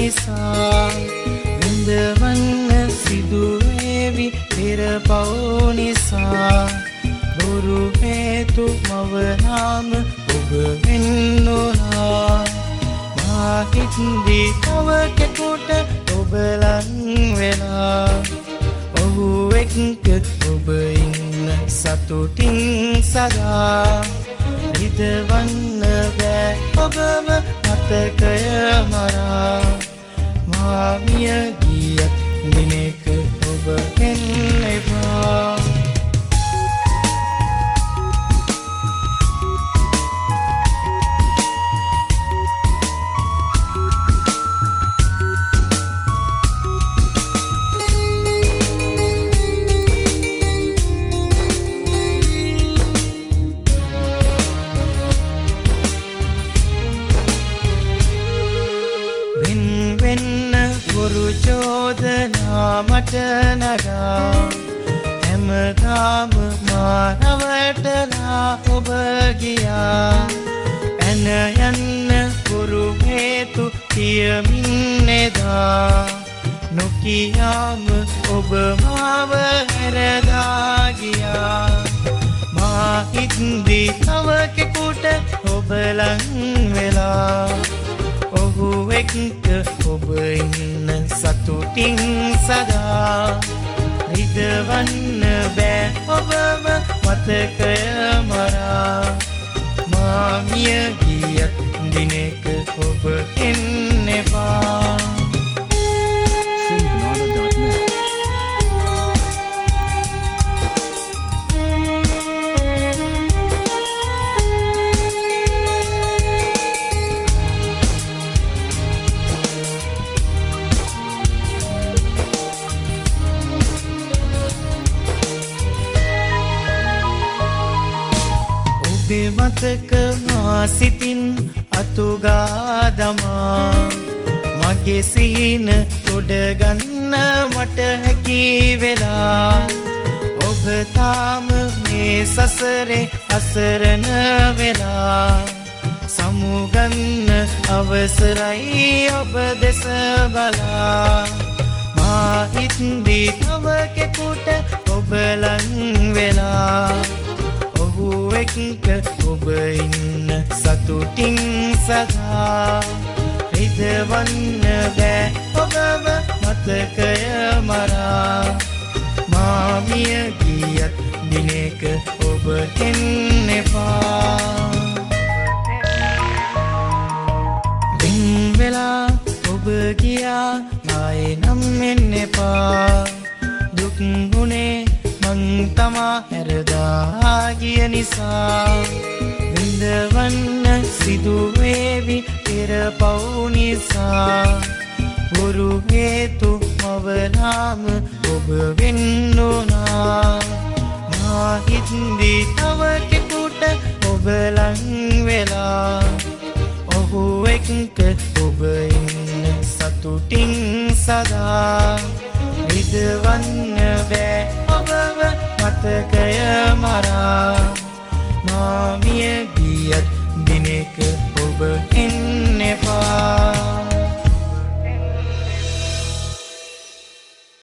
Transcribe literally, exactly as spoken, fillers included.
නිසා විඳවන්න සිදුවේවි පෙර පව් නිසා බොරු හේතු මව නාම ඔබ වෙන්නුනා මා හිත්දී තව කෙකුට ඔබ ලං වෙලා ඔහු එක්ක ඔබ ඉන්න සතුටින් සදා හිතවන්න බෑ ඔබම මතකය මරා මා මිය ගියත් දිනක ඔබ එන්නෙපා මට නගා හැමදාම මානවටලා ඔබ ගියා ඇන යන්න පුරු හේතු කියමින් එදා නොකියාම ඔබ මාව හැරදා ගියා මා හිත්දී තව කෙකුට ඔබ ලං වෙලා ඔහු එක්ක ඔබ ඉන්න සතුටින් සදා රිදවන්න බෑ ඔබම මතකය මරා මා මිය ගියත් දිනක ඔබ එන්නෙපා මතක මා සිතින් අතුගා දමා මගේ සිහින තොඩගන්න මට හැකි වෙලා ඔබ තාම මේ සසරේ අසරණ වෙලා සමුගන්න අවසරයි ඔබ දෙස බලා මා හිත්දී තව කෙකුට ඔබ ලං වෙලා ඔහු එක්ක ඔබ ඉන්න සතුටින් සදා රිදවන්න බෑ ඔබම මතකය මරා මා මිය ගියත් දිනක ඔබ එන්නෙපා දින් වෙලා ඔබ ගියා ආයේ නම් එන්නෙපා දුක් ගුණේ මං තමා හැරදා ගිය නිසා විඳවන්න සිදුවේවි පෙර පව් නිසා බොරු හේතු මව නාම ඔබ වෙන්නුනා මා හිත්දී තව කෙකුට ඔබ ලං වෙලා ඔහු එක්ක ඔබ ඉන්න සතුටින් සදා රිදවන්න බෑ ඔබව මතකය මරා මා මිය ගියත් දිනක ඔබ එන්න